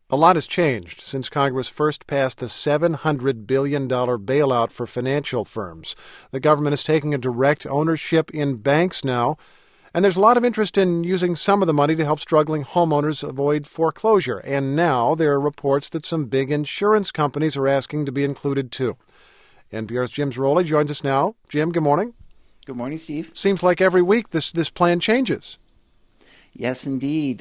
A lot has changed since Congress first passed the $700 billion bailout for financial firms. The government is taking a direct ownership in banks now, and there's a lot of interest in using some of the money to help struggling homeowners avoid foreclosure. And now there are reports that some big insurance companies are asking to be included too. NPR's Jim Zarroli joins us now. Jim, good morning. Good morning, Steve. Seems like every week this plan changes. Yes, indeed.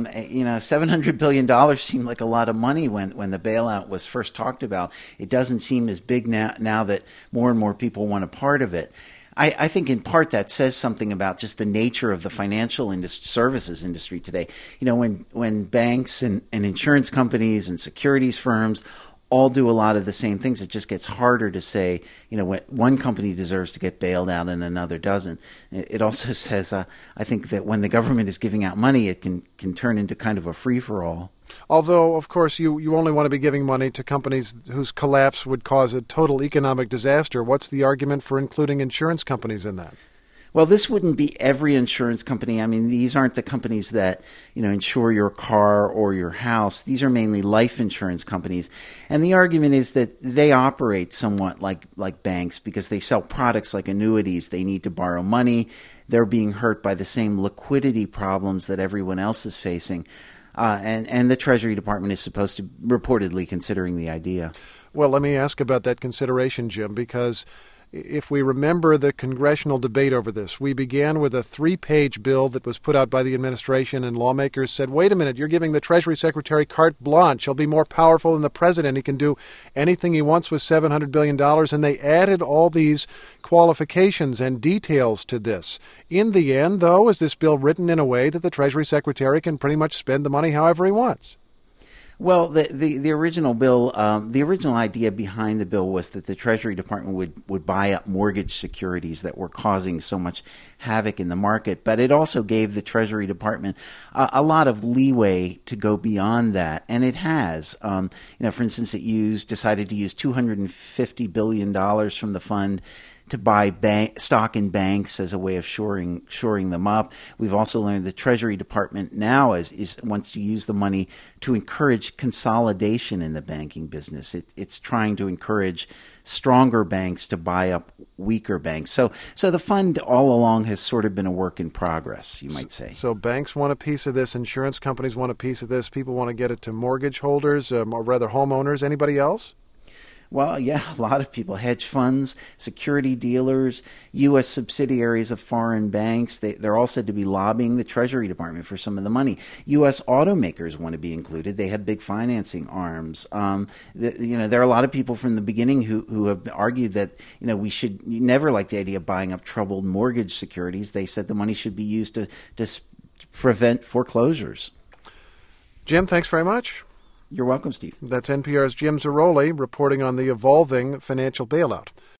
$700 billion seemed like a lot of money when the bailout was first talked about. It doesn't seem as big now that more and more people want a part of it. I think in part that says something about just the nature of the financial services industry today. You know, when banks and insurance companies and securities firms all do a lot of the same things, it just gets harder to say, you know, when one company deserves to get bailed out and another doesn't. It also says, I think that when the government is giving out money, it can turn into kind of a free-for-all. Although, of course, you only want to be giving money to companies whose collapse would cause a total economic disaster. What's the argument for including insurance companies in that? Well, this wouldn't be every insurance company. I mean, these aren't the companies that, insure your car or your house. These are mainly life insurance companies. And the argument is that they operate somewhat like banks because they sell products like annuities. They need to borrow money. They're being hurt by the same liquidity problems that everyone else is facing. And the Treasury Department is supposed to reportedly considering the idea. Well, let me ask about that consideration, Jim, because if we remember the congressional debate over this, we began with a 3-page bill that was put out by the administration, and lawmakers said, wait a minute, you're giving the Treasury Secretary carte blanche. He'll be more powerful than the president. He can do anything he wants with $700 billion. And they added all these qualifications and details to this. In the end, though, is this bill written in a way that the Treasury Secretary can pretty much spend the money however he wants? Well, the original bill, the original idea behind the bill was that the Treasury Department would buy up mortgage securities that were causing so much havoc in the market. But it also gave the Treasury Department a lot of leeway to go beyond that, and it has. For instance, it decided to use $250 billion from the fund to buy stock in banks as a way of shoring them up. We've also learned the Treasury Department now wants to use the money to encourage consolidation in the banking business. It's trying to encourage stronger banks to buy up weaker banks. So the fund all along has sort of been a work in progress, you might say. So banks want a piece of this, insurance companies want a piece of this, people want to get it to mortgage holders, or rather homeowners. Anybody else? Well, yeah, a lot of people, hedge funds, security dealers, U.S. subsidiaries of foreign banks, they're all said to be lobbying the Treasury Department for some of the money. U.S. automakers want to be included. They have big financing arms. There are a lot of people from the beginning who have argued that, we should never like the idea of buying up troubled mortgage securities. They said the money should be used to prevent foreclosures. Jim, thanks very much. You're welcome, Steve. That's NPR's Jim Zarroli reporting on the evolving financial bailout.